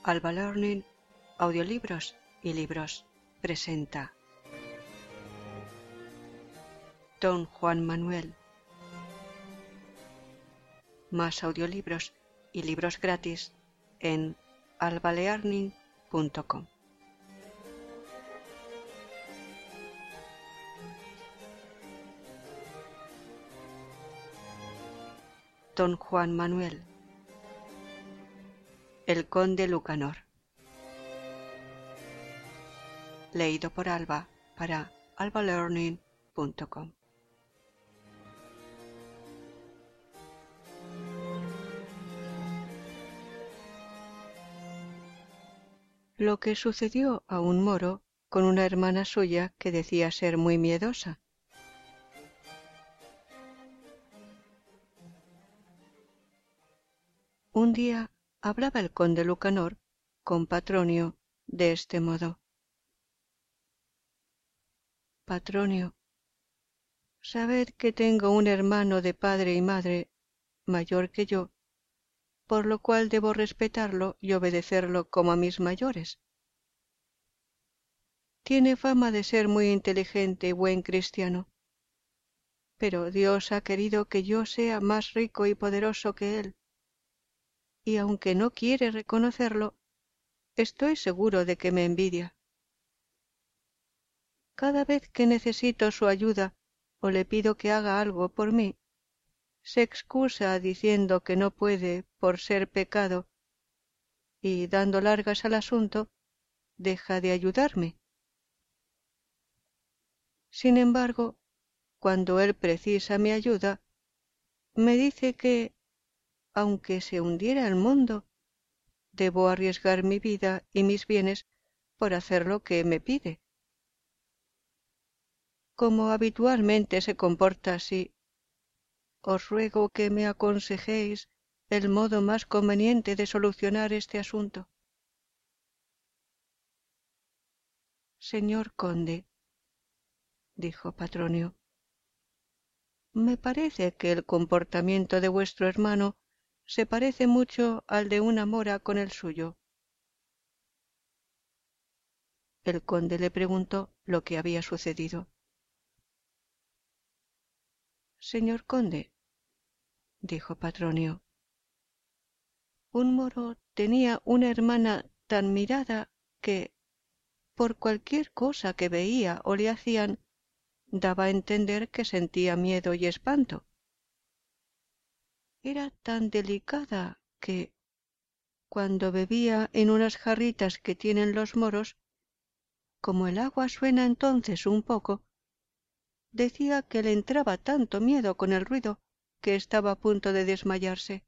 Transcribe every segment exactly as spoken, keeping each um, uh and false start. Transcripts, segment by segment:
Alba Learning, Audiolibros y Libros presenta Don Juan Manuel. Más audiolibros y libros gratis en alba learning punto com. Don Juan Manuel. El conde Lucanor. Leído por Alba para alba learning punto com. Lo que sucedió a un moro con una hermana suya que decía ser muy miedosa. Un día hablaba el conde Lucanor con Patronio de este modo: Patronio, sabed que tengo un hermano de padre y madre mayor que yo, por lo cual debo respetarlo y obedecerlo como a mis mayores. Tiene fama de ser muy inteligente y buen cristiano, pero Dios ha querido que yo sea más rico y poderoso que él, y aunque no quiere reconocerlo, estoy seguro de que me envidia. Cada vez que necesito su ayuda o le pido que haga algo por mí, se excusa diciendo que no puede por ser pecado, y dando largas al asunto, deja de ayudarme. Sin embargo, cuando él precisa mi ayuda, me dice que, aunque se hundiera el mundo, debo arriesgar mi vida y mis bienes por hacer lo que me pide. Como habitualmente se comporta así, os ruego que me aconsejéis el modo más conveniente de solucionar este asunto. Señor conde, dijo Patronio, me parece que el comportamiento de vuestro hermano se parece mucho al de una mora con el suyo. El conde le preguntó lo que había sucedido. Señor conde, dijo Patronio, un moro tenía una hermana tan mirada que, por cualquier cosa que veía o le hacían, daba a entender que sentía miedo y espanto. Era tan delicada que, cuando bebía en unas jarritas que tienen los moros, como el agua suena entonces un poco, decía que le entraba tanto miedo con el ruido que estaba a punto de desmayarse.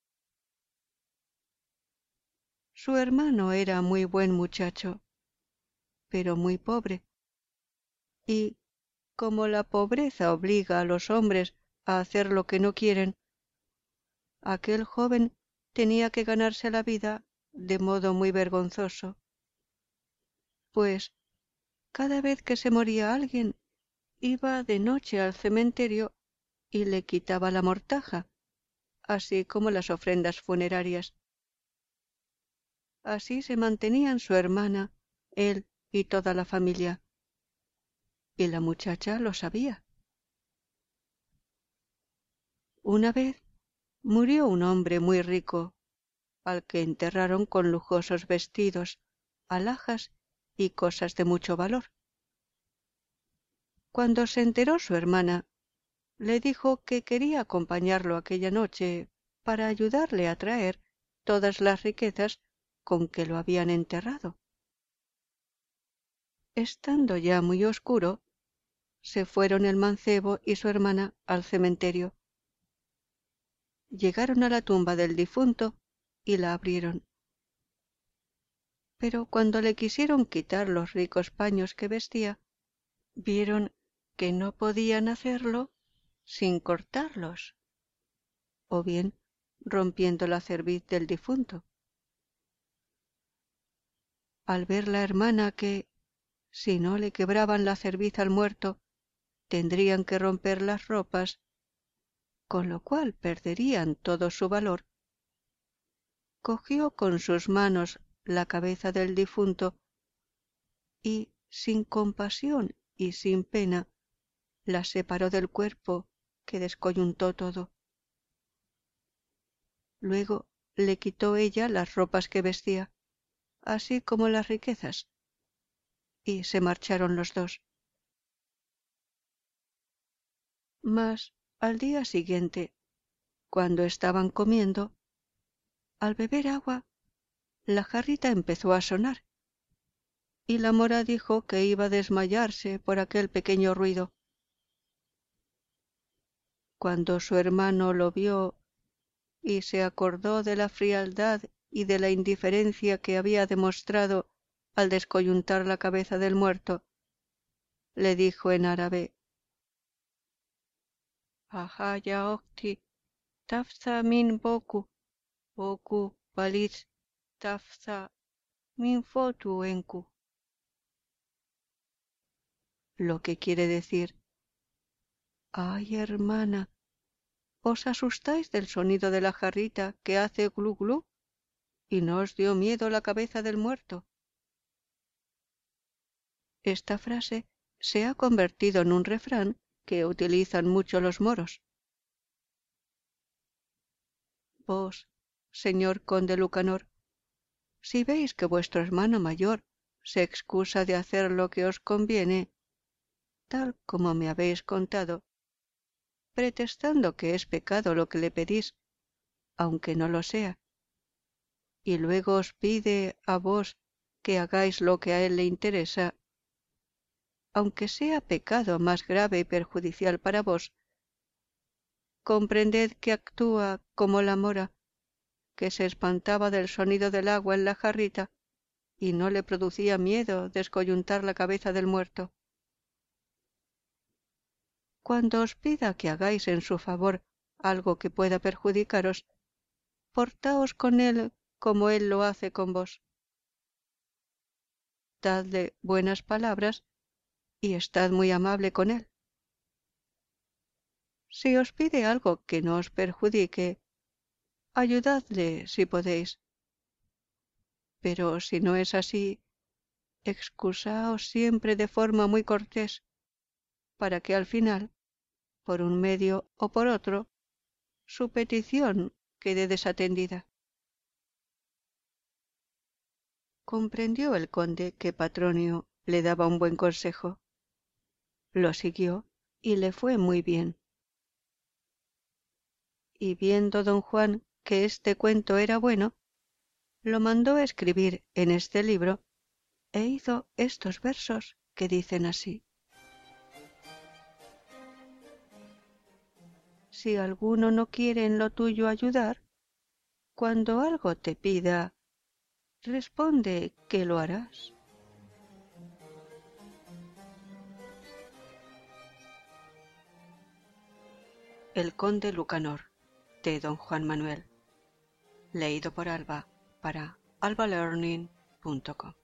Su hermano era muy buen muchacho, pero muy pobre, y, como la pobreza obliga a los hombres a hacer lo que no quieren, aquel joven tenía que ganarse la vida de modo muy vergonzoso, pues cada vez que se moría alguien, iba de noche al cementerio y le quitaba la mortaja, así como las ofrendas funerarias. Así se mantenían su hermana, él y toda la familia, y la muchacha lo sabía. Una vez murió un hombre muy rico, al que enterraron con lujosos vestidos, alhajas y cosas de mucho valor. Cuando se enteró su hermana, le dijo que quería acompañarlo aquella noche para ayudarle a traer todas las riquezas con que lo habían enterrado. Estando ya muy oscuro, se fueron el mancebo y su hermana al cementerio. Llegaron a la tumba del difunto y la abrieron. Pero cuando le quisieron quitar los ricos paños que vestía, vieron que no podían hacerlo sin cortarlos, o bien rompiendo la cerviz del difunto. Al ver la hermana que, si no le quebraban la cerviz al muerto, tendrían que romper las ropas, con lo cual perderían todo su valor, cogió con sus manos la cabeza del difunto y, sin compasión y sin pena, la separó del cuerpo, que descoyuntó todo. Luego le quitó ella las ropas que vestía, así como las riquezas, y se marcharon los dos. Mas al día siguiente, cuando estaban comiendo, al beber agua, la jarrita empezó a sonar, y la mora dijo que iba a desmayarse por aquel pequeño ruido. Cuando su hermano lo vio y se acordó de la frialdad y de la indiferencia que había demostrado al descoyuntar la cabeza del muerto, le dijo en árabe: «Ajá ya okti, tafza min boku, boku balit, tafza min fotu enku», lo que quiere decir: «Ay, hermana, ¿os asustáis del sonido de la jarrita que hace glu glu? ¿Y no os dio miedo la cabeza del muerto?». Esta frase se ha convertido en un refrán que utilizan mucho los moros. Vos, señor conde Lucanor, si veis que vuestro hermano mayor se excusa de hacer lo que os conviene, tal como me habéis contado, pretextando que es pecado lo que le pedís, aunque no lo sea, y luego os pide a vos que hagáis lo que a él le interesa, aunque sea pecado más grave y perjudicial para vos, comprended que actúa como la mora, que se espantaba del sonido del agua en la jarrita y no le producía miedo descoyuntar la cabeza del muerto. Cuando os pida que hagáis en su favor algo que pueda perjudicaros, portaos con él como él lo hace con vos. Dadle buenas palabras y estad muy amable con él. Si os pide algo que no os perjudique, ayudadle si podéis. Pero si no es así, excusaos siempre de forma muy cortés, para que al final, por un medio o por otro, su petición quede desatendida. Comprendió el conde que Patronio le daba un buen consejo. Lo siguió y le fue muy bien. Y viendo don Juan que este cuento era bueno, lo mandó a escribir en este libro e hizo estos versos que dicen así: Si alguno no quiere en lo tuyo ayudar, cuando algo te pida, responde que lo harás. El conde Lucanor, de don Juan Manuel. Leído por Alba para alba learning punto com.